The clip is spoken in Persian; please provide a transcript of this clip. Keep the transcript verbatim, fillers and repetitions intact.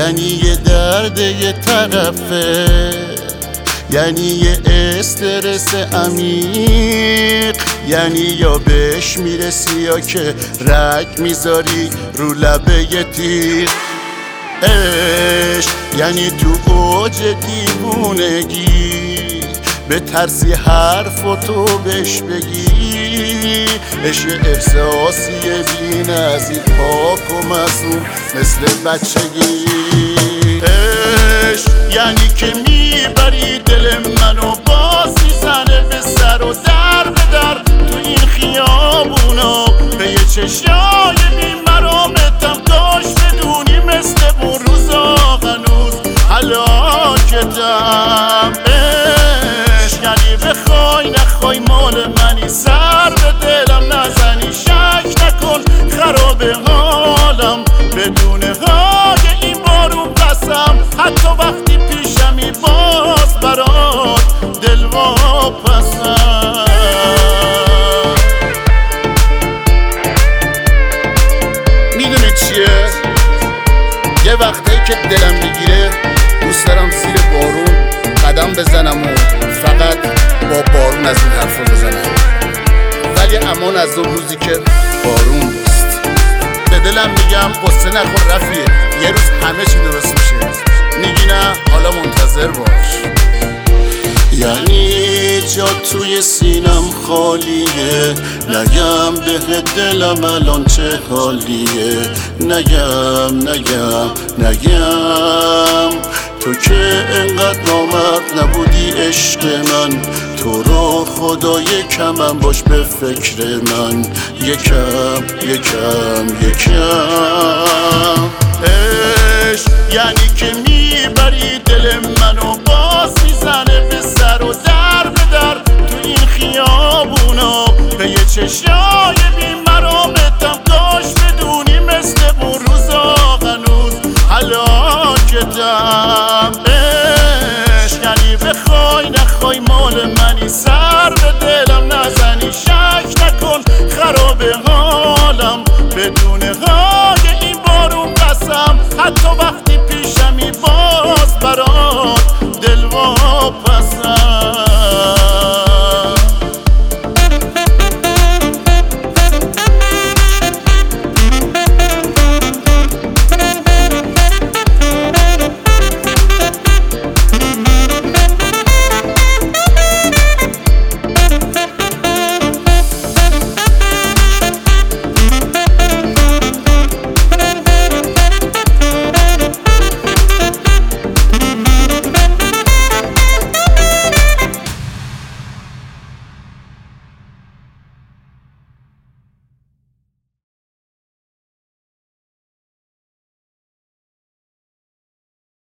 یعنی یه درد یه طرفه، یعنی یه استرس عمیق، یعنی یا بهش میرسی یا که رگ میذاری رو لبه یه تیغ. عشق یعنی تو اوج دیوونگی به ترسی حرفاتو بهش بگی. عشق احساسیه بی نظیر، پاک و معصوم مثل بچگی. عشق یعنی که میبری دل منو، باز میزنه به سر و در به در تو این خیابونا. به یه چشای بیمرامتم کاش بدونی مثل اون روزا هنوز هلاکتم. عشق یعنی بخوای نخوای مال منی، سر به دلم نزنی، شک نکن خراب حالم بدون های این بارون قسم. حتی وقتی پیشمی باز برات دل واپسم. میدونی چیه؟ یه وقتایی که دلم میگیره دوست دارم زیر بارون قدم بزنم و فقط با بارون از این حرفا بزنم، ولی امان از اون روزی که بارون نیست. به دلم میگم قصه نخور رفیه، یه روز همه چی درست میشه. میگی نه؟ حالا منتظر باش. یعنی جا توی سینم خالیه، نگم به دلم الان چه حالیه. نگم نگم نگم تو که انقدر نامرد نبودی عشق من، تو رو خدا یکمم باش به فکر من. یکم یکم یکم. عشق یعنی که میبری دل منو، باز میزنه به سر و در به در تو این خیابونا. به یه چشم